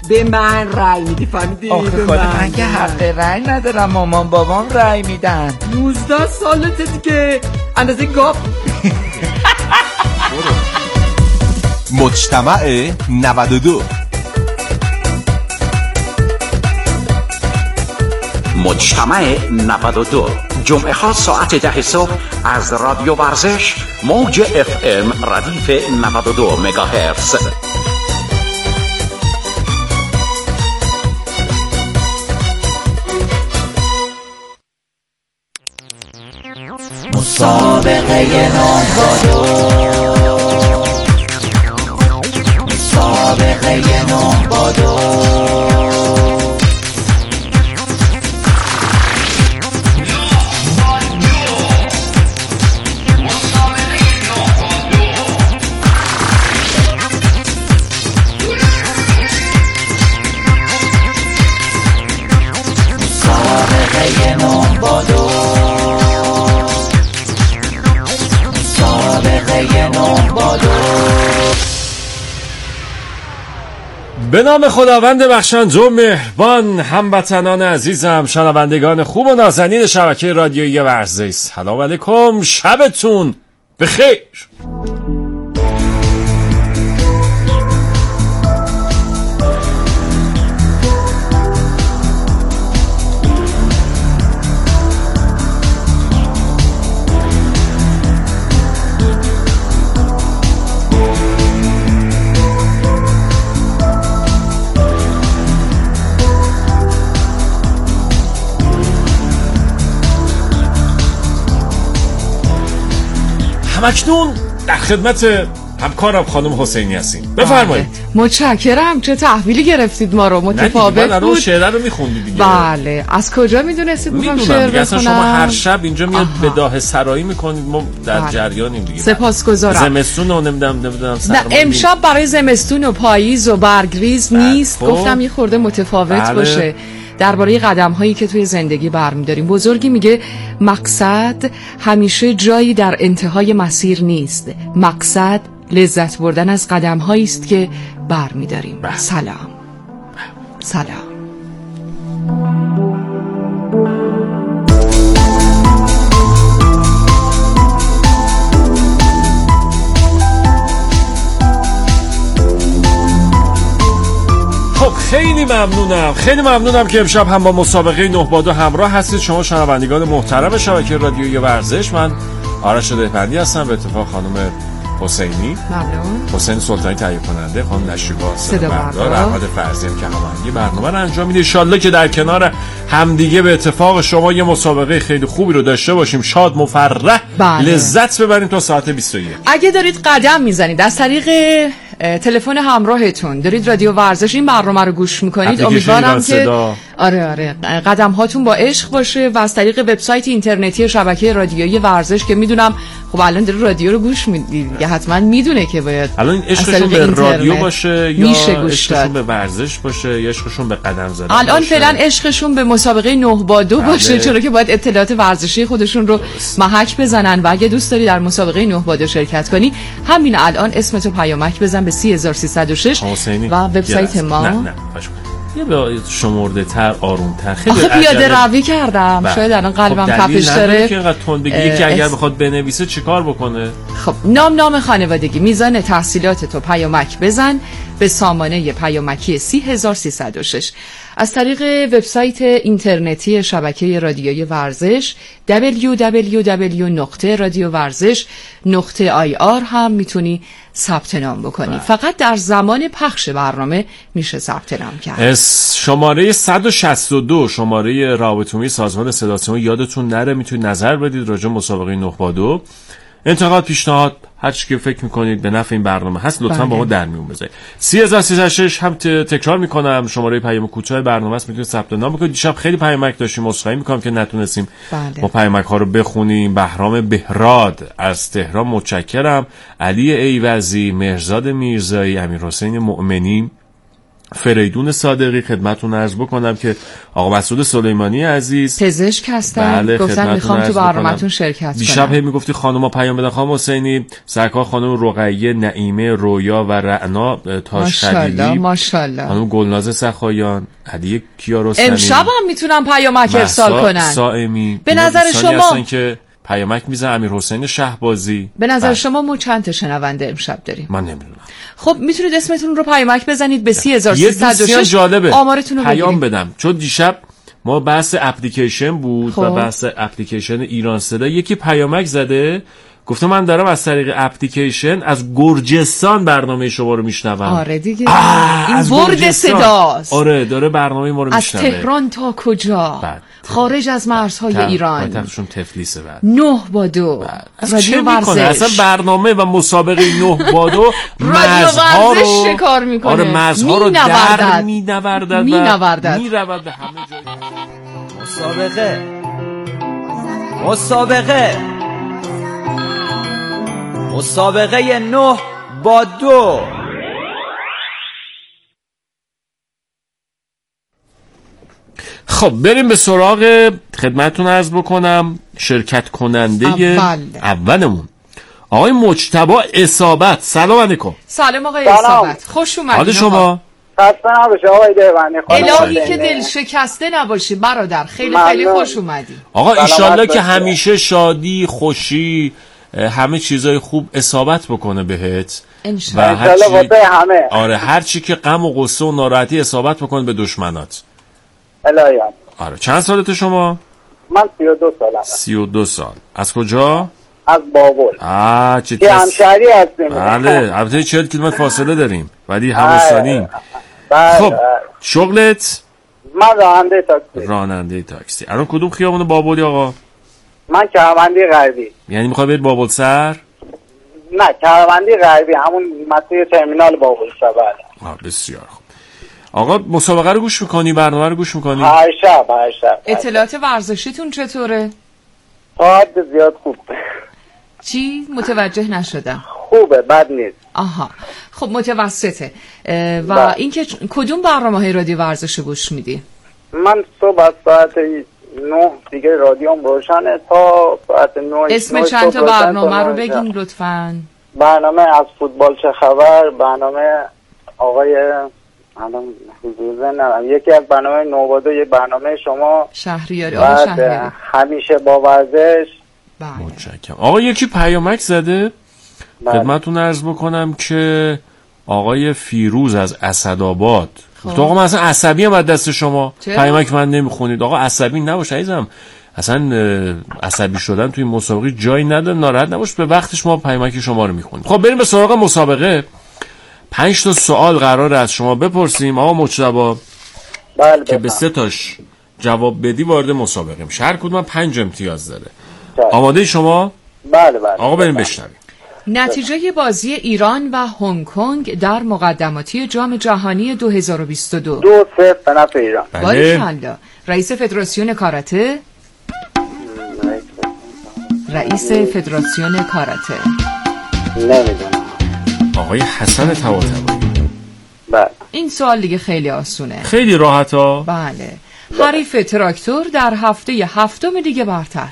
به من رأی میدی، فهمیدی؟ آخه خاله من که حق رأی ندارم، مامان بابام رأی میدن. 19 سالته دیگه، اندازه گاف. مجتمع 92 مجتمع 92 جمعه ها ساعت 10 صبح از رادیو ورزش موج FM ردیف 92 مگاهرتز. مسابقه نهبادو، مسابقه نهبادو. به نام خداوند بخشنده و مهربان، هموطنان عزیزم، شنوندگان خوب و نازنین شبکه رادیویی ورزش، سلام علیکم، شبتون بخیر. همکنون در خدمت همکارم خانم حسینی هستیم. بفرمایید. متشکرم. چه تحویلی گرفتید ما رو؟ متفاوت بود. من شعر رو میخوندی دیگه. بله. از کجا میدونستید میخوام شعر بخونم؟ اصلا شما هر شب اینجا میاد بداهه سرایی میکنید، ما در جریانیم دیگه. سپاسگزارم. زمستون رو نمیدونم امشب برای زمستون و پاییز و برگریز نیست. گفتم یه خورده متفاوت باشه. درباره قدم هایی که توی زندگی برمی‌داریم. بزرگی میگه مقصد همیشه جایی در انتهای مسیر نیست، مقصد لذت بردن از قدم هایی است که برمی‌داریم. سلام. سلام. خیلی ممنونم که امشب هم با مسابقه نهبادو همراه هستید. شما شنوندگان محترم شبکه رادیویی ورزش، من آرش دهبندی هستم، به اتفاق خانم حسینی، ممنون، حسین سلطانی تهیه کننده، خانم نشیبا صدا بردار، احمد فرزی که هماهنگی برنامه رو انجام میده. ان شاءالله که در کنار همدیگه به اتفاق شما یه مسابقه خیلی خوبی رو داشته باشیم، شاد مفرح لذت ببریم تا ساعت 21. اگه دارید قدم میزنید از طریق تلفن همراهتون، دارید رادیو ورزش این برنامه رو گوش میکنید، امیدوارم که آره قدم هاتون با عشق باشه و از طریق وبسایت اینترنتی شبکه رادیویی ورزش که میدونم خب الان داره رادیو رو گوش میدید، حتما میدونه که باید الان عشقشون به رادیو باشه یا عشقشون به ورزش باشه یا عشقشون به قدم زدن الان فعلا عشقشون به مسابقه نهبادو باشه، چرا که باید اطلاعات ورزشی خودشون رو محک بزنن و اگه دوست داری در مسابقه نهبادو شرکت کنی همین الان اسمتو پیامک بزن به 3306 و وبسایت ما. نه یه به شمرده تر، آروم تر، خیلی آخه پیاده روی کردم شاید الان قلبم تپش داره که اینقدر تند بگی. یکی اگر بخواد بنویسه چیکار بکنه؟ خب نام خانوادگی، میزان تحصیلات تو پیامک بزن به سامانه پیامکی 3306. از طریق وبسایت اینترنتی شبکه رادیویی ورزش www.radiovarzesh.ir هم میتونی ثبت نام بکنی. فقط در زمان پخش برنامه میشه ثبت نام کرد. شماره 162 شماره رابطه‌عمومی سازمان صدا و سیما یادتون نره، میتونید نظر بدید راجع به مسابقه نهبادو، انتقاد، پیشنهاد، هر چی که فکر میکنید به نفع این برنامه هست لطفا با ما در میون بذارید. 3306 هم تکرار میکنم شماره پیام کوتاه برنامه است، میتونید ثبت نام بکنید. دیشب خیلی پیامک داشتیم، عذرخواهی میکنم که نتونستیم ما پیامک ها رو بخونیم. بهرام بهراد از تهران متشکرم، علی ایوزی، مهرزاد میرزایی، امیرحسین مؤمنی، فریدون صادقی خدمتتون عرض بکنم که آقا مسعود سلیمانی عزیز پزشک هستن. بله، گفتن میخوام تو برنامه‌تون شرکت کنم. دیشب هی میگفتی خانوما پیام بدن. خانم حسینی سرکار خانم رقیه نعیمه رویا و رعنا تاش خلیلی، ماشاءالله، خانم گلناز سخایان، علی کیارستمی، امشب هم میتونم پیامک ارسال کنن. سائمی. به نظر شما هستن که پیامک میزن. امیر حسین شهبازی. به نظر شما ما چند تا شنونده امشب داریم؟ من نمیدونم. خب میتونید اسمتون رو پیامک بزنید به 30-306. یه دوستی جالبه آمارتون رو پیام بگیرید. بدم، چون دیشب ما بحث اپلیکیشن بود خب. و بحث اپلیکیشن ایران صدا. یکی پیامک زده گفته من دارم از طریق اپلیکیشن از گرجستان برنامه شما رو میشنوم. آره دیگه، این برد صداست. آره داره برنامه ما رو میشنوه. از تهران تا کجا؟ خارج از مرزهای ایران. پایتختشون تفلیسه. بعد 9-2 رادیو ورزش. اصلا برنامه و مسابقه 9-2 رادیو ورزش چه کار میکنه؟ آره مزها رو در مینوردد به همه جای. مسابقه 9-2. خب بریم به سراغ خدمتتون عرض بکنم شرکت کننده اولمون آقای مجتبی اصابت. سلام علیکم. سلام آقای اصابت، خوش اومدید. حال شما؟ خسته نباشه آقای دیوانی. الهی که دل شکسته نباشی برادر. خیلی خیلی خوش اومدی. آقا ایشالله که همیشه شادی خوشی همه چیزای خوب اصابت بکنه بهت و همه هر چی که غم و غصه و ناراحتی اصابت بکنه به دشمنات. الهی. آره چند سالته شما؟ من 32 سالم. 32 سال. از کجا؟ از بابل. چه همشهری هستیم. بله البته 40 کیلومتر فاصله داریم ولی همسانیم. خب شغلت؟ من راننده تاکسی. الان کدوم خیابون بابلی آقا؟ من کهروندی غربی. یعنی میخوای برید بابل سر؟ نه کهروندی غربی، همون مسیر ترمینال بابل سر. بسیار خوب. آقا مسابقه رو گوش میکنی؟ برنامه رو گوش میکنی؟ هر شب. اطلاعات ورزشیتون چطوره؟ تا حد زیاد خوب. چی؟ متوجه نشدم. خوبه، بد نیست. آها خب متوسطه. و اینکه کدوم برنامه‌های رادیو ورزش گوش میدی؟ من صبح از ساعت 9 دیگه رادیوم روشنه تا ساعت 9. اسم چند تا برنامه رو بگین لطفاً. برنامه از فوتبال چه خبر، برنامه آقای یکی از برنامه 9-2، یه برنامه شما شهریاری. همیشه با ورزش. متشکرم. آقا یکی پیامک زده خدمتتون عرض بکنم که آقای فیروز از اسدآباد گفت آقا من اصلا عصبی ام از دست شما. پیامک من نمیخونید. آقا عصبی نباش عزیزم، اصلا عصبی شدن توی مسابقه جایی نداره. ناراحت نباش، به وقتش ما پیامک شما رو میخونیم. خب بریم به سراغ مسابقه. 5 تا سوال قراره از شما بپرسیم آقا مجتبی. بله که به 3 تاش جواب بدی وارد مسابقه میشه. هر کدوم 5 امتیاز داره. آماده شما؟ بله. آقا بریم بشنویم. نتیجه بازی ایران و هنگ کنگ در مقدماتی جام جهانی 2022. 2-0 به نفع ایران. باریکالله. رئیس فدراسیون کاراته؟ نمیدونم. آقای حسن طباطبایی. بله. این سوال دیگه خیلی آسونه. خیلی راحت ها. بله. حریف تراکتور در هفته 7 لیگ برتر.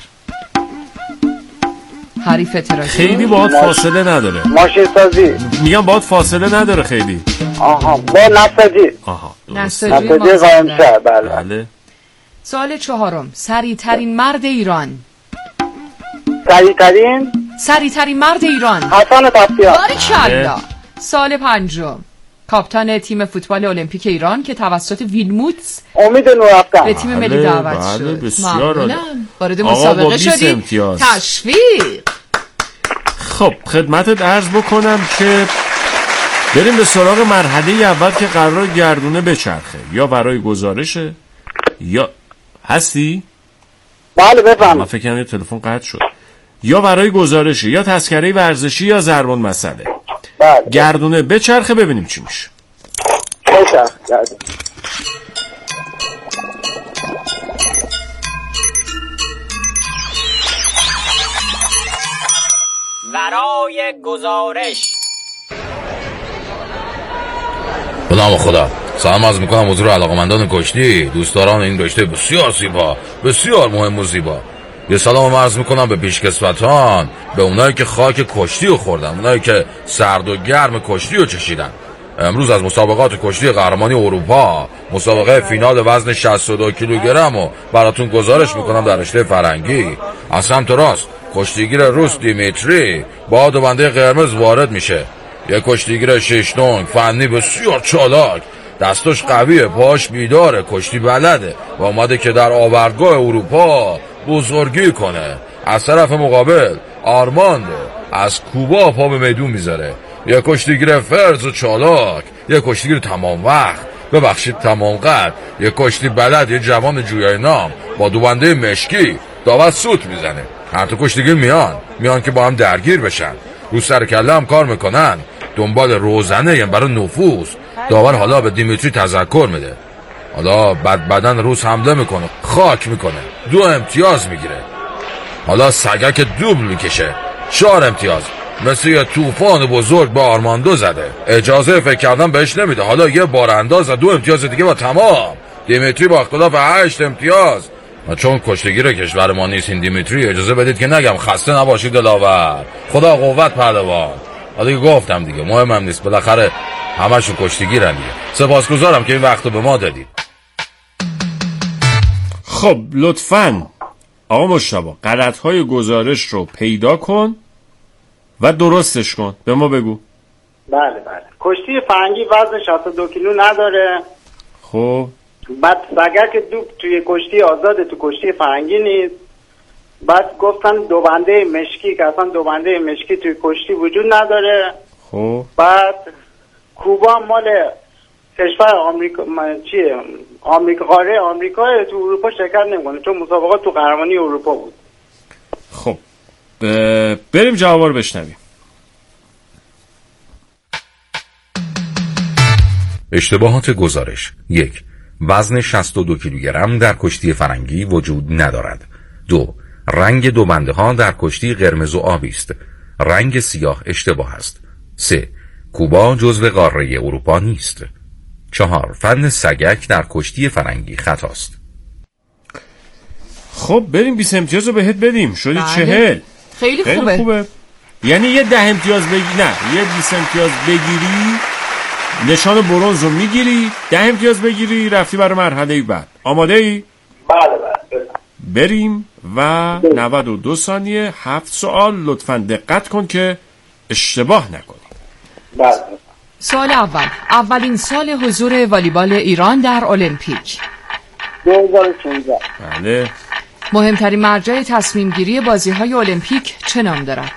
حریف تراکتور خیلی باهات فاصله نداره. ماشین سازی. میگم باهات فاصله نداره خیلی. با نساجی. نساجی قائمشهر. بله. سوال 4. سریع‌ترین مرد ایران. سریع‌ترین مرد ایران. حسن طباطبایی. باریکالله. سوال 5. کاپیتان تیم فوتبال المپیک ایران که توسط ویلموتس امید نورافکن به تیم ملی دعوت شد. بسیار وارد مسابقه شدی. تشویق. خب خدمتت عرض بکنم که بریم به سراغ مرحله اول که قرار گردونه بچرخه. یا برای گزارشه یا هستی؟ بله بفهم. من فکر کنم یه تلفن قطع شد. یا برای گزارشه یا تذکره ورزشی یا ضربان مسئله. بله. گردونه بچرخه ببینیم چی میشه. بچرخه. برای گزارش. به نام خدا. سلام عرض میکنم حضور علاقمندان کشتی، دوستداران این رشته بسیار زیبا، بسیار مهم و زیبا. یه سلام عرض میکنم به پیشکسوتان، به اونایی که خاک کشتی رو خوردن، اونایی که سرد و گرم کشتی رو چشیدن. امروز از مسابقات کشتی قهرمانی اروپا، مسابقه فینال وزن 62 کیلوگرم رو براتون گزارش میکنم در رشته فرنگی. از سمت راست کشتیگیر روس دیمیتری با دوبنده قرمز وارد میشه. یه کشتیگیر 6 نونگ، فنی، بسیار چالاک، دستش قویه، پاش بیداره، کشتی بلده و اومده که در آوردگاه اروپا بزرگی کنه. از طرف مقابل آرماند از کوبا پا به میدون میذاره. یه کشتیگیر فرز و چالاک، یه کشتیگیر تمام وقت، ببخشید تمام قد، یه کشتی بلد، یه جوان جویای نام با دوبنده مشکی داور سوت میزنه. هر تا کشتیگیر میان که با هم درگیر بشن، رو سر کله هم کار میکنن، دنبال روزنه یعنی برای نفوذ. داور حالا به دیمیتری تذکر میده. حالا بدن روس حمله میکنه، خاک میکنه، 2 امتیاز میگیره. حالا سگک دوبل میکشه، 4 امتیاز. مثل یه طوفان بزرگ به آرماندو زده، اجازه فکر کردن بهش نمیده. حالا یه بار انداز و 2 امتیاز دیگه و تمام. دیمیتری با اختلاف 8 امتیاز. چون کشتیگیر کشور ما نیست این دیمیتری، اجازه بدید که نگم خسته نباشید دلاور، خدا قوت پهلوان. حالا که گفتم دیگه مهمم نیست، بالاخره همشون کشتیگیرن دیگه. سپاسگزارم که این وقتو به ما دادید. خب لطفاً آقا مجتبی غلط‌های گزارش رو پیدا کن و درستش کن، به ما بگو. بله. کشتی فرنگی وزن 62 کیلو نداره. خب بعد سگک دوب توی کشتی آزاده، تو کشتی فرنگی نیست. بعد گفتن دوبنده مشکی که اصلا دوبنده مشکی توی کشتی وجود نداره. خب بعد کوبا مال کشور آمریکا، قاره آمریکا، تو اروپا شرکت نمیکنه چون مسابقات تو قهرمانی اروپا بود. خب بریم جوابا رو بشنویم. اشتباهات گزارش: 1. وزن 62 کیلوگرم در کشتی فرنگی وجود ندارد. 2. رنگ دوبنده ها در کشتی قرمز و آبی است. رنگ سیاه اشتباه است. 3. کوبا جزو قاره اروپا نیست. 4. فن سگک در کشتی فرنگی خطاست. خب بریم 20 امتیاز رو بهت بدیم، شدی بله. 40. خیلی خوبه. یعنی یه 10 امتیاز یه 20 امتیاز بگیری نشان برنز رو میگیری، 10 امتیاز بگیری رفتی برای مرحله بعد. آماده ای؟ بله. بریم و 92 ثانیه 7 سوال. لطفاً دقت کن که اشتباه نکنی. بله. سوال اول، اولین سال حضور والیبال ایران در المپیک. 2016. بله. مهمترین مرجع تصمیم گیری بازی‌های المپیک چه نام دارد؟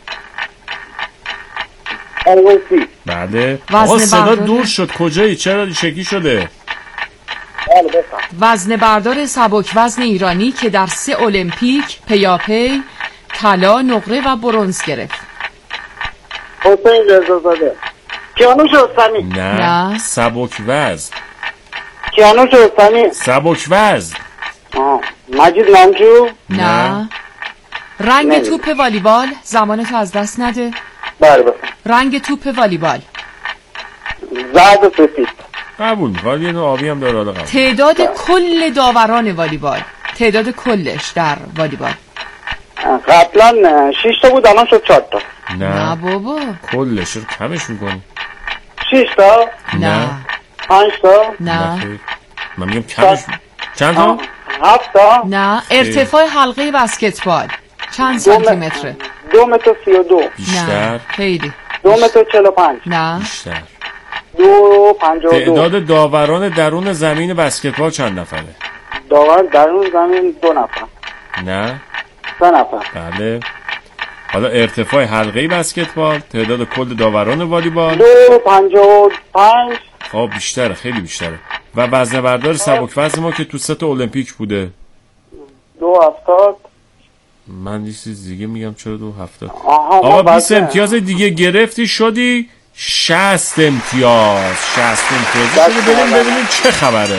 LOC. بله. آقا صدا دور شد، کجایی؟ چرا شکی شده؟ بله بفهم. وزن بردار سبک وزن ایرانی که در 3 المپیک پیاپی طلا، نقره و برنز گرفت. حسین رضازاده. کیانوش رستمی. نه. سبک وزن. کیانوش رستمی. سبک وزن. مجید نامجو. نه. رنگ توپ والیبال، زمانتو از دست نده. بله بفهم. رنگ توپ والیبال زرد و سفید. قبول. ولی اینو آبی هم داره. قبول. تعداد کل داوران والیبال، تعداد کلش در والیبال. قبلا 6 تا بود، الان شد 4 تا. نه بابا کلش رو کمش میکنی. 6 تا. نه. 5 تا. نه. من میگم کمش. چند تا؟ 7 تا. نه. ارتفاع حلقه بسکتبال چند سانتی متره؟ 2 متر و 32. بیشتر. نه خیلی. 2 متر و 45. نه. بیشتر. 2 و 52. تعداد داوران درون زمین بسکتبال چند نفره؟ داور درون زمین 2 نفر. نه. 3 نفر. بله. حالا ارتفاع حلقه بسکتبال، تعداد کل داوران والیبال 2 و 55. خب بیشتره، خیلی بیشتره. و وزنه بردار سبک وزن ما که تو 3 المپیک بوده 270. من یه چیز دیگه میگم. چرا 270؟ آقا 20 امتیاز دیگه گرفتی، شدی 60 امتیاز. 60 امتیاز. بریم ببینیم چه خبره.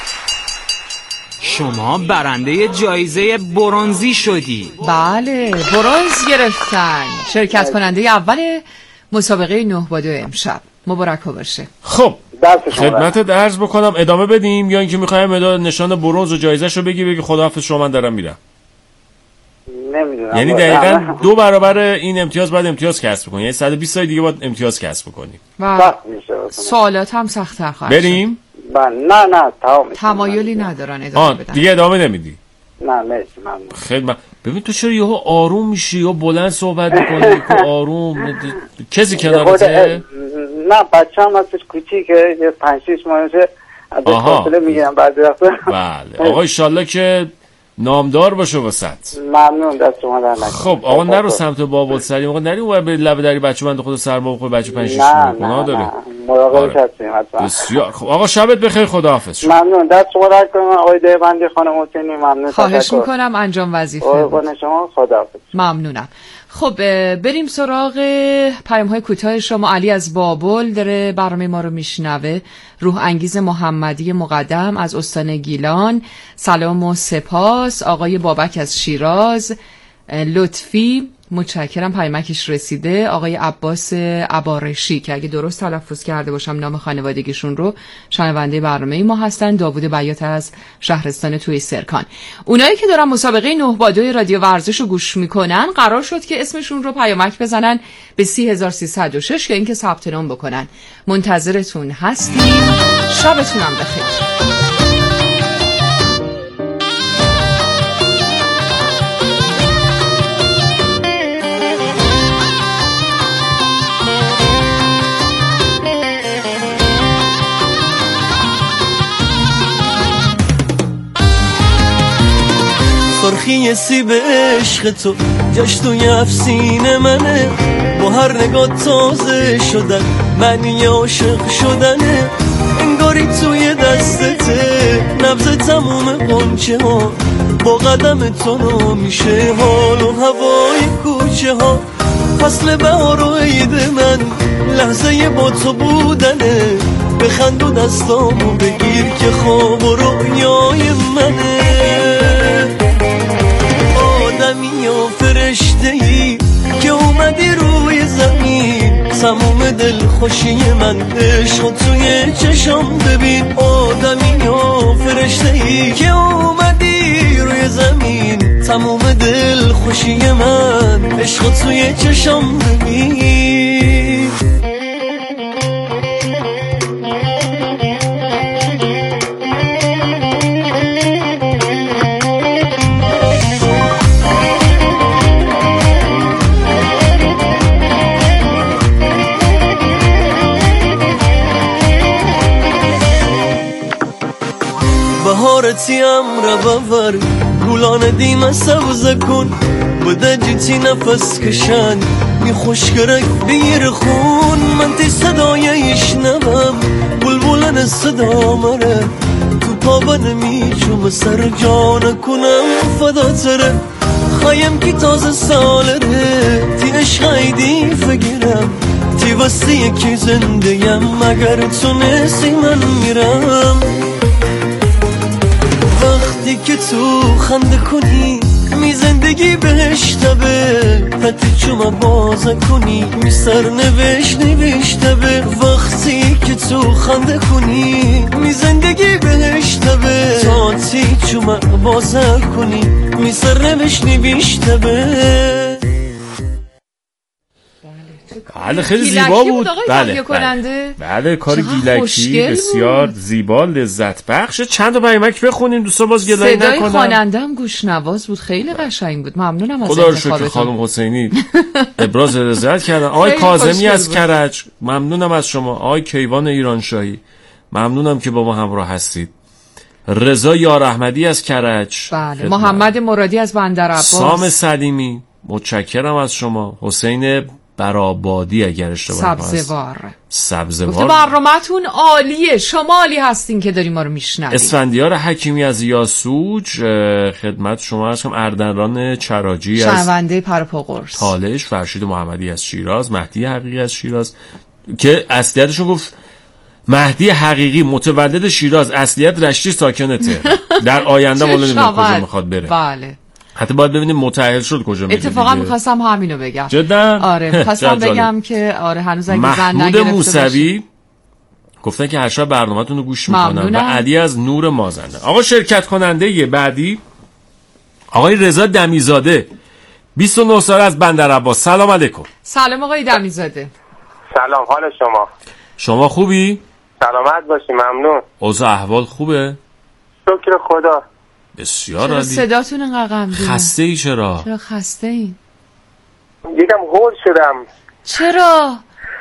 شما برنده جایزه برنزی شدی. بله برنز گرفتن. شرکت کننده اول مسابقه 9 با 2 امشب. مبارک باشه. خب خدمت عرض بکنم ادامه بدیم یا اینکه میخوایم نشان برنز و جایزه‌شو بگی خداحافظ شما من دارم میرم؟ نمیدونم. یعنی دقیقاً 2 برابر این امتیاز بعد امتیاز کسب بکنی، یعنی 120 سال دیگه باید امتیاز کسب بکنی. سوالات هم سخت‌تر خواهد بریم؟ نه تمایلی ندارن ادامه بدن. دیگه ادامه نمیدی؟ نه مرسی ممنون. خدمت. ببین تو چرا یهو آروم میشی یا بلند صحبت میکنی که آروم کسی کنارته؟ نه بچه‌م هستش کوچیکه، یه 5-6 ماهشه، از فاصله میگیرم بعضی وقتا. بله آقا ان شاءالله که نامدار باشه واسط. ممنون دست شما در نکنه. خب آقا نرو سمت بابل سلیم، آقا نری اون به لب دری بچه بنده خدا سرما بخوره، بچه 5-6 ماه داره. مراقبش هستیم حتما. بسیار خب آقا شبت بخیر، خداحافظ. ممنون دست شما در کنم آقای دیوبندی خانم حسینی، ممنون. خواهش میکنم انجام وظیفه. قربان شما، خداحافظ. ممنونم. خب بریم سراغ پیام های کوتاه شما. علی از بابل داره برنامه ما رو میشنوه. روح انگیز محمدی مقدم از استان گیلان سلام و سپاس. آقای بابک از شیراز، لطفی متشکرم پیامکش رسیده. آقای عباس عبارشی که اگه درست تلفظ کرده باشم نام خانوادگیشون رو، شنونده برنامه ما هستن. داوود بیات از شهرستان توی سرکان. اونایی که دارن مسابقه 9 با 2 رادیو ورزش رو گوش میکنن قرار شد که اسمشون رو پیامک بزنن به 30306 که اینکه ثبت نام بکنن. منتظرتون هستیم. شبتونم بخیر. سرخی سیب عشق تو جاش توی افسین منه، با هر نگاه تازه شدن معنی عاشق شدنه، انگاری توی دستته نبض تموم قنچه ها، با قدم تو رو میشه حال و هوای کوچه ها، فصل بهار و عید من لحظه با تو بودنه، بخند و دستامو بگیر که خواب و رویای منه، آدمی و فرشته‌ای که اومدی روی زمین، تموم دل خوشی من عشق توی چشم ببین، آدمی و فرشته‌ای که اومدی روی زمین، تموم دل خوشی من عشق توی چشم ببین. بهارتیم را ببر گلان دیم سبز کن، بده جیتی نفس کشن می خوشگرک بیر خون، من تی صدایش نمم بلبلن صدا مره، تو پابن می چوم سر جان کنم فدا تره، خوایم کی تازه ساله تی عشقایدی فگرم، تی وستی که زندگیم مگر تو نسی من میرم، وقتی که تو خنده کنی می زندگی بهشتبه، حتی چوم بازه کنی می سر نوشته، وقتی که تو خنده کنی می زندگی بهشتبه، حتی چوم بازه کنی می سر نوشته. بله خیلی زیبا بود. بله کار گیلکی بسیار زیبا لذت بخش. چند تا پیامک بخونیم دوستان باز گلایی نکنن. صدای خواننده‌ام گوشنواز بود، خیلی قشنگ بود. ممنونم از خدا رو شکر خانم حسینی ابراز رضایت کردن. آقای کاظمی از کرج ممنونم از شما. آقای کیوان ایرانشاهی ممنونم که با ما همراه هستید. رضا یار احمدی از کرج، بله محمد مرادی از بندرعباس، سام سلیمی متشکرم از شما، حسین برآبادی اگر اشتباه نکنم سبزوار برنامه‌تون عالیه، شما عالی هستین که داریم ما رو میشنوید. اسفندیار حکیمی از یاسوج خدمت شما هستم، اردنران چراجی از شنونده پرپاقرص، تالش، فرشید محمدی از شیراز، مهدی حقیقی از شیراز که اصلیتشون گفت مهدی حقیقی متولد شیراز، اصلیت رشتی ساکن تهران، در آینده ولی نمیدونم کجا میخواد بره. بله حتی باید ببینیم متأهل شد کجا میره. اتفاقا میخواستم همینو بگم. جدا؟ آره میخواستم بگم که آره هنوز اگه زن نگرفته محمود موسوی گفتن که هر شب برنامه‌تون رو گوش میکنن. ممنونم. و علی از نور مازنده. آقا شرکت کننده بعدی آقای رضا دمیزاده 29 سال از بندرعباس. سلام علیکم. سلام آقای دمیزاده. سلام، حال شما خوبی؟ سلامت باشی، ممنون. اوضاع احوال خوبه؟ شکر خدا. بسیار چرا عالی. صداتون انقدر غمگینه؟ خسته ای چرا؟ چرا خسته این؟ یکم هول شدم. چرا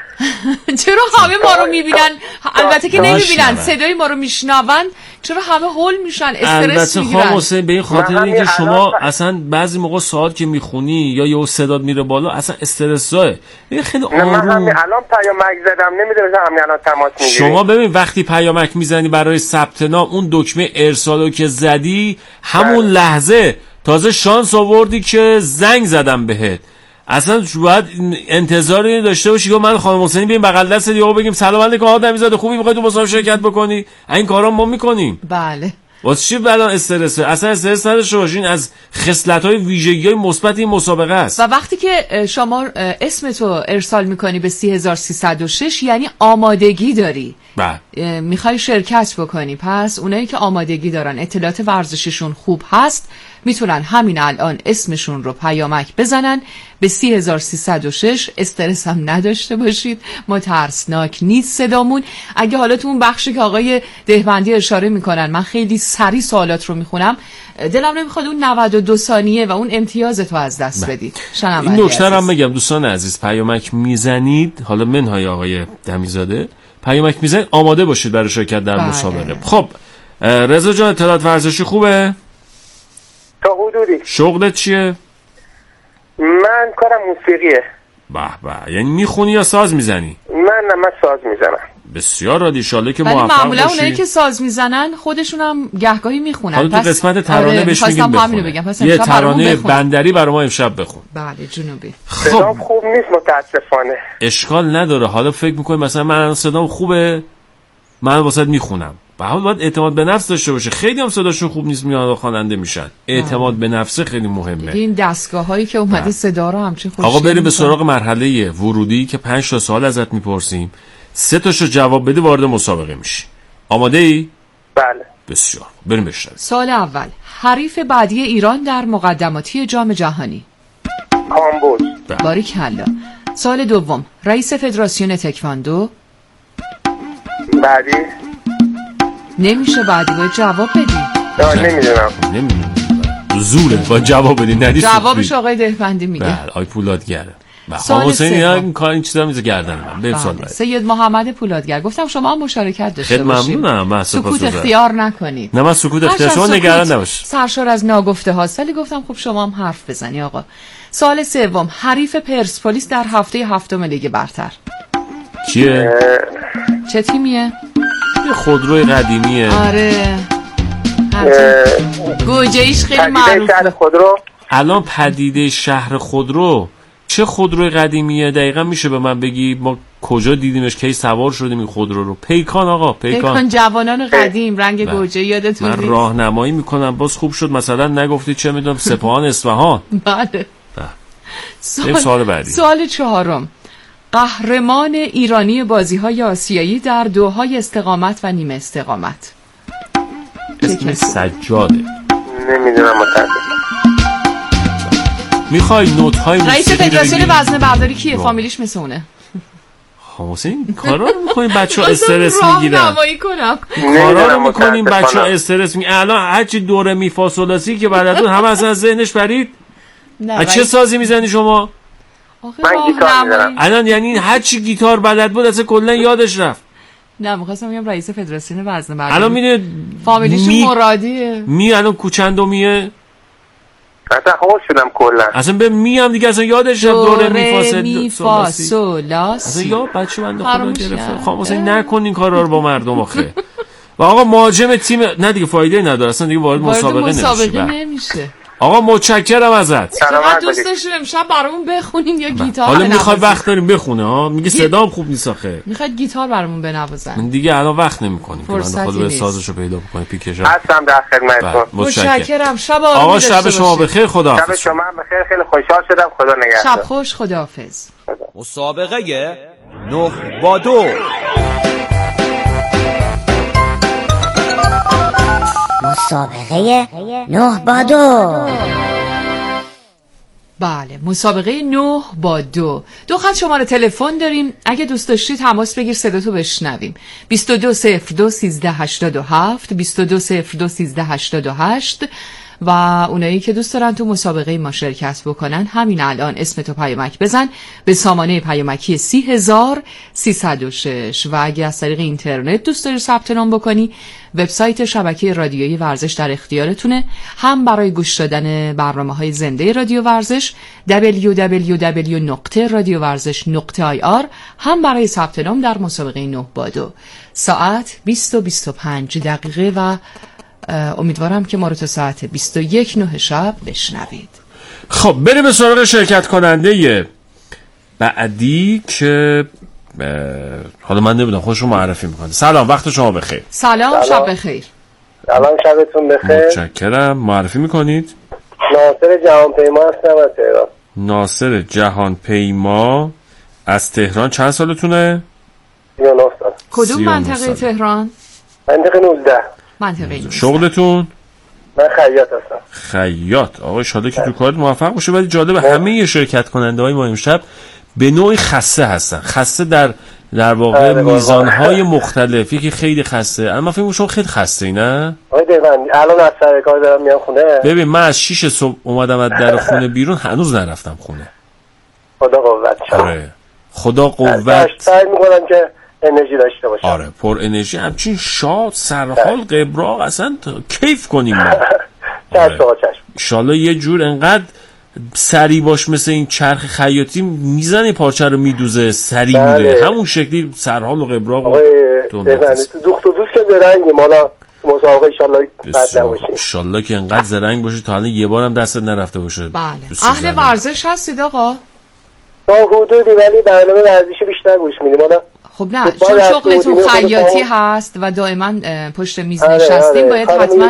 همه ما رو میبینن؟ البته که نمیبینن، صدای ما رو میشنون. چرا همه هول میشن، استرس میگیرن؟ البته حسین به این خاطر اینکه شما اصلا بعضی موقع سوال که میخونی یا یه صدات میره بالا اصلا استرساه. این خیلی آروم. من همین الان پیامک زدم، نمیدونم همین الان تماس میگیری. شما ببین وقتی پیامک میزنی برای ثبت نام، اون دکمه ارسالو که زدی همون لحظه تازه شانس آوردی که زنگ زدم بهت. اصلا باید انتظاری داشته باشی که من خانم حسینی بریم بغل دست دیگه بگیم سلام علیکم آقا دمیزاده خوبی، میخوای تو مسابقه شرکت بکنی؟ این کارا ما میکنیم. بله. واسه چی الان استرس؟ اصلا استرس نداشته باشین، از خصلت‌های ویژگی‌های مثبت این مسابقه است. و وقتی که شما اسمتو ارسال میکنی به 3306 یعنی آمادگی داری. بله. میخوای شرکت بکنی. پس اونایی که آمادگی دارن، اطلاعات ورزشیشون خوب هست، میتونن همین الان اسمشون رو پیامک بزنن به 3306. استرس هم نداشته باشید، ما ترسناک نیست صدامون. اگه حالا تو اون بخشی که آقای دهبندی اشاره میکنن من خیلی سریع سوالات رو میخونم، دلم نمیخواد اون 92 ثانیه و اون امتیازتو از دست بدی. این نکته هم بگم دوستان عزیز، پیامک میزنید، حالا منهای آقای دمیزاده، پیامک میزنید آماده باشید برای شرکت در مسابقه. خب رضا جان اطلاعات ورزشی خوبه؟ تا حدودی. شغلت چیه؟ من کارم موسیقیه. به به، یعنی میخونی یا ساز میزنی؟ من ساز میزنم. بسیار عالی، انشالله که ولی موفق معمولا باشی. اونایی که ساز میزنن خودشون هم گهگاهی میخونن. حالا تو قسمت ترانه بهش میگیم بخونه. یه ترانه بندری برای ما امشب بخون. بله جنوبی. صدام خوب نیست متاسفانه. اشکال نداره، حالا فکر میکنی مثلا من صدام خوبه، من واسط میخونم. به حال باید اعتماد به نفس داشته باشه. خیلی هم صداشون خوب نیست میاد خواننده میشن. اعتماد به نفس خیلی مهمه. این دستگاه‌هایی که اومده صدا رو همچین خوشگل. آقا بریم به سراغ مرحله ورودی که 5 تا سوال ازت میپرسیم. 3 تاشو جواب بدی وارد مسابقه میشی. آماده ای؟ بله. بسیار. بریم بشنویم. سوال اول، حریف بعدی ایران در مقدماتی جام جهانی؟ کامبوج. باریکلا. سوال دوم، رئیس فدراسیون تکواندو؟ بعدی؟ نمیشه بعدی، باید جواب بدی. نمیدونم. زوره باید جواب بدی. ندی جوابش آقای دهبندی میگه. بله آقای پولادگره. خانم حسینی این کار این چیزا میذاره گردن من. بریم سوال بعد. سید محمد پولادگر، گفتم شما هم مشارکت داشته باشید. ممنونم. سکوت اختیار نکنید. نه من سکوت اختیار، شما نگران نباش. سرشار از ناگفته هاست، ولی گفتم خب شما هم حرف بزنی آقا. سوال سوم، حریف پرسپولیس در هفته هفتم لیگ برتر؟ کیه؟ چه تیمیه؟ یه خودروی قدیمیه. آره. گوجه‌ایش خیلی معروفه. شهر خودرو. الان پدیده شهر خودرو چه خودروی قدیمیه دقیقا میشه به من بگی؟ ما کجا دیدیمش، کی سوار شدیم این خودرو رو؟ پیکان آقا، پیکان جوانان قدیم رنگ گوجه یادتون نیست؟ من راهنمایی میکنم باز خوب شد مثلا نگفتی چه میدونم سپاهان اصفهان. بله. سوال بعدی. سوال چهارم، قهرمان ایرانی بازی‌های آسیایی در دوحای استقامت و نیمه استقامت؟ اسم سجاده. نمیدونم متاسفم. میخوای نوت های رئیس فدراسیون وزنه برداری کیه؟ فامیلیش مثل اونه. حسین کارا رو میکنیم بچه‌ها استرس میگیرن. راهنمایی کنم. کارا رو میکنیم بچه‌ها استرس میگیرن. الان هرچی دوره می فا صول لا سی که بعدتون هم از ذهنش پرید. چه سازی میزنی شما؟ من گیتار میزنم. الان یعنی هرچی گیتار بلد بود اصلا کلا یادش رفت. نه می‌خواستم بگم رئیس فدراسیون وزنه برداری. الان میره فامیلیش مرادیه. الان کوچندمیه. اصلا خوش شدم کلا. اصلا به هم دیگه اصلا یادش رفت دوره می فا صول لا سی. اصلا یا بچه بنده خدا گرفته. خب مثلا نکنین کارا رو با مردم آخه. و آقا مهاجم تیم نه دیگه فایده نداره اصلا دیگه وارد مسابقه نمیشه. آقا متشکرم ازت. چقدر دوست داشتیم امشب برامون بخونین یا گیتار. حالا میخواد وقت داریم بخونه ها، میگه صدام خوب نیست آخه. میخواد گیتار برامون بنوازن. من دیگه الان وقت نمیکنیم که من خود به سازشو پیدا کنم پیکش. هستم در خدمتتون. متشکرم. شب آقا شب شما بخیر، خداحافظ. شب شما بخیر، خیلی خوشحال شدم. خدا نگهدار. شب خوش، خداحافظ. مسابقه 9 با 2. مسابقه 9-2. بله، مسابقه 9-2. دو خط شماره تلفن داریم، اگه دوست داشتی تماس بگیر صداتو بشنویم. 22021387 22021388 و اونایی که دوست دارن تو مسابقه ما شرکت بکنن همین الان اسمتو پیامک بزن به سامانه پیامکی 30306 و اگه از طریق اینترنت دوست داری ثبت نام بکنی وبسایت شبکه رادیویی ورزش در اختیارتونه، هم برای گوش دادن برنامه‌های زنده رادیو ورزش www.radiovarzesh.ir، هم برای ثبت نام در مسابقه 9-2. ساعت 20:25 و امیدوارم که ما رو تا ساعت 21:09 شب بشنوید. خب بریم به سراغ شرکت کننده بعدی که حالا من نمیدونم خودش رو معرفی میکنه. سلام، وقت شما بخیر. سلام، شب بخیر. سلام، شبتون بخیر. متشکرم. معرفی میکنید؟ ناصر جهانپیما هستم از تهران. ناصر جهانپیما از تهران. چند سالتونه؟ 39 سال. کدوم منطقه تهران؟ منطقه 19. منطقه 19. شغلتون؟ من خیاط هستم. خیاط. آقا انشالله که تو کارت موفق باشه. ولی جالبه همه شرکت کننده های ما امشب به نوعی خسته هستن. خسته در واقع میزانهای مختلف. یکی خیلی خسته. اما فکر شما خیلی خسته ای نه؟ آقای دیوان الان از سر کار دارم میام خونه. ببین من از 6 صبح اومدم از در خونه بیرون، هنوز نرفتم خونه. خدا قوت شد. آره. خدا قوت. سعی میکنم که انرژی داشته باشم. آره، پر انرژی، همچین شاد، سرحال، قبراق، اصلا کیف کنیم ما. چشم آقا چشم. انشالله یه جور انقدر سری باش مثل این چرخ خیاطی میزنه پارچه رو میدوزه، سری میره، همون شکلی سرحال و قبراق. آقای دوخت و دوست که زرنگیم، حالا مسابقه انشالله بد نباشه. انشالله که انقدر زرنگ باشه تا حالا یه بارم دستت نرفته باشه. بله. اهل ورزش هستید آقا؟ تا حدودی، ولی برنامه ورزشی بیشتر گوش میدیم. حالا خب نه، چون شغلتون خیاطی هست و دائما پشت میز نشستیم، باید حتما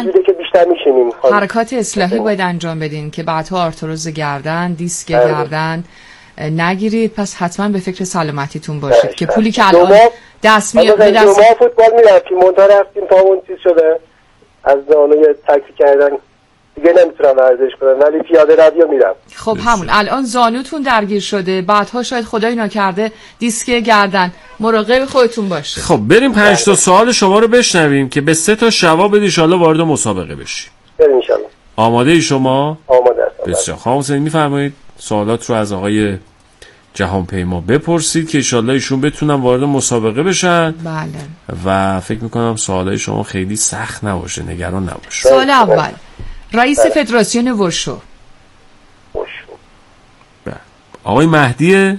حرکات اصلاحی باید انجام بدین که بعدها آرتروز گردن، دیسک گردن نگیرید. پس حتما به فکر سلامتیتون باشید که پولی که الان دست میاد به دست. ما فوتبال میرفتیم، منتها رفتیم تا اون چیز شده از دانوی تکسی کردن دیگه نمیتونم ورزش کنم، ولی پیاده روی میرم. خب همون الان زانوتون درگیر شده، بعدها شاید خدای ناکرده دیسک گردن. مراقب خودتون باشید. خب بریم 5 تا سوال شما رو بشنویم که به 3 تا جواب بدید ان شاءالله وارد مسابقه بشیم. بریم ان شاءالله. آماده ای شما؟ آماده هستم. بسیار. خانم حسینی میفرمایید سوالات رو از آقای جهانپیما بپرسید که ان شاءالله ایشون بتونن وارد مسابقه بشن. بله. و فکر می‌کنم سوالای شما خیلی سخت نباشه، نگران نباشه. سوال اول، رئیس فدراسیون وشو. آقای مهدی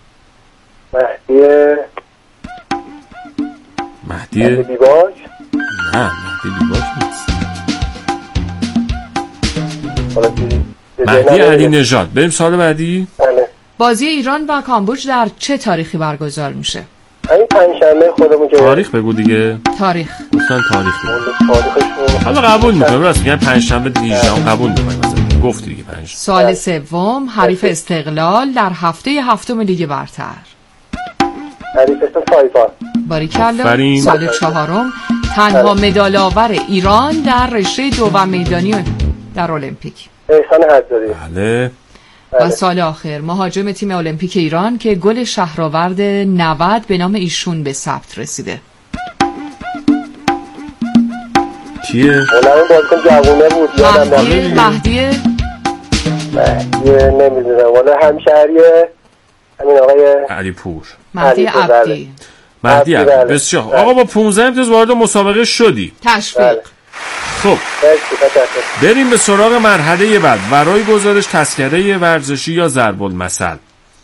بیباج؟ نه، مهدی بیباج نیست. مهدی علی نژاد. بریم سوال بعدی. بله. بازی ایران و کامبوج در چه تاریخی برگزار میشه؟ این پنجشنبه خودمون که تاریخ بگو دیگه. تاریخ. مثلا تاریخ بگو. حالا قبول میکنم، راست میگن پنجشنبه 18 قبول میکنم مثلا. گفتی دیگه پنج. سوال سوم، حریف استقلال در هفته هفتم لیگ برتر. حریف سایپا. باریکلا. سوال چهارم، تنها مدال آور ایران در رشته دوم میدانی در المپیک. احسان حجاری. بله. و سال آخر، مهاجم تیم المپیک ایران که گل شهرآورد 90 به نام ایشون به ثبت رسیده. کیه؟ اونم بازیکن جوونه بود، یادم نمیاد. مهدی نمیدونم، والا همشهریه همین آقای علی پور. مهدی عبدی. مهدی عبدی. بسیار. آقا با 15 امتیاز وارد مسابقه شدی. تشویق. خب بریم به سراغ مرحله بعد. برای گزارش تذکره ورزشی یا ضرب المثل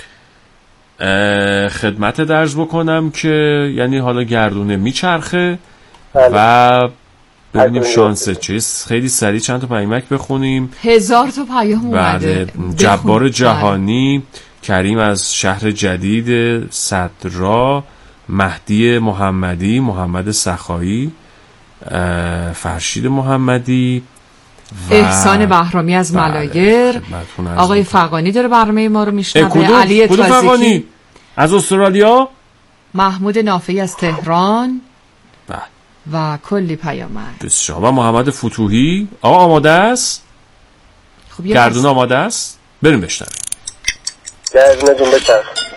خدمت درز بکنم که یعنی حالا گردونه میچرخه و ببینیم شانس چیست. خیلی سریع چند تا پیامک بخونیم. 1000 تا پیام اومده. جبار جهانی، کریم از شهر جدید صدرا، مهدی محمدی، محمد سخایی، فرشید محمدی و احسان بهرامی از ملایر. آقای فقانی داره برنامه ما رو میشنوه. علی تازیکی از استرالیا، محمود نافعی از تهران و کلی پیامک. بسیار. و محمد فتوحی. آقا آماده است؟ خب گردون آماده است؟ بریم بشنویم. گردون جون بچرخ.